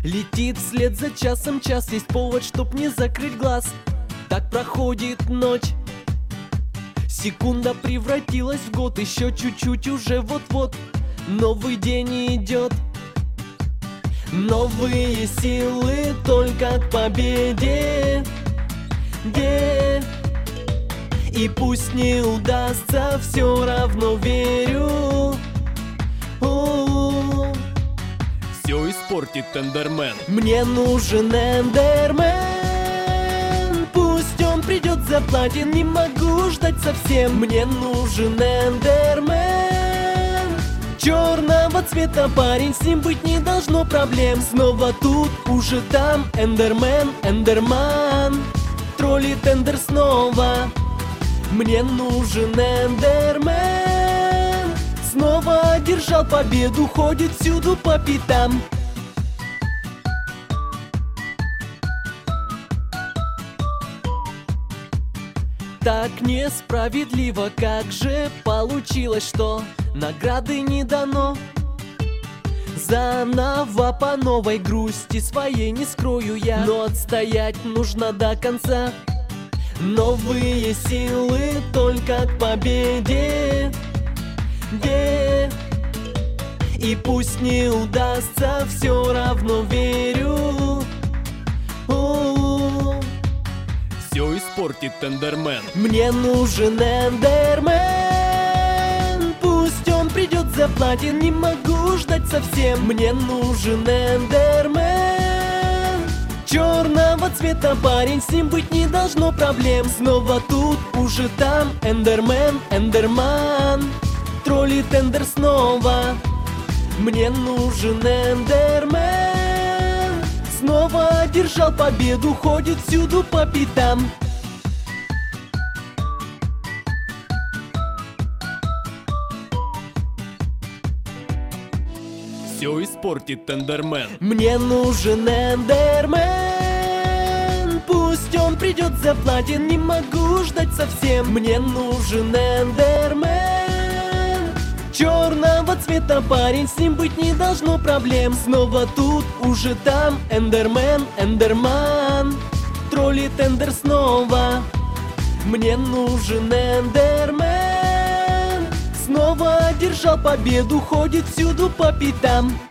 Летит вслед за часом час, есть повод, чтоб не закрыть глаз. Так проходит ночь. Секунда превратилась в год, еще чуть-чуть, уже вот-вот новый день идет. Новые силы только к победе. И пусть не удастся, все равно верю. Все испортит Эндермен. Мне нужен Эндермен. Пусть он придет за платин, не могу ждать совсем. Мне нужен Эндермен. Черного цвета парень, с ним быть не должно проблем. Снова тут, уже там, Эндермен, Эндерман. Троллит Эндер снова. Мне нужен Эндермен. Снова одержал победу, ходит всюду по пятам. Так несправедливо, как же получилось, что награды не дано. Заново по новой, грусти своей не скрою я, но отстоять нужно до конца. Новые силы только к победе. И пусть не удастся, все равно верю. Все испортит Эндермен. Мне нужен Эндермен. Пусть он придет за платин, не могу ждать совсем. Мне нужен Эндермен. Черного цвета парень, с ним быть не должно проблем. Снова тут, уже там, Эндермен, Эндерман. Троллит Эндер снова. Мне нужен Эндермен. Снова одержал победу, ходит всюду по пятам. Все испортит Эндермен. Мне нужен Эндермен. Пусть он придет за платин, не могу ждать совсем. Мне нужен Эндермен. Черного цвета парень, с ним быть не должно проблем. Снова тут, уже там, Эндермен, Эндерман. Троллит Эндер снова. Мне нужен Эндермен. Снова одержал победу, ходит всюду по пятам.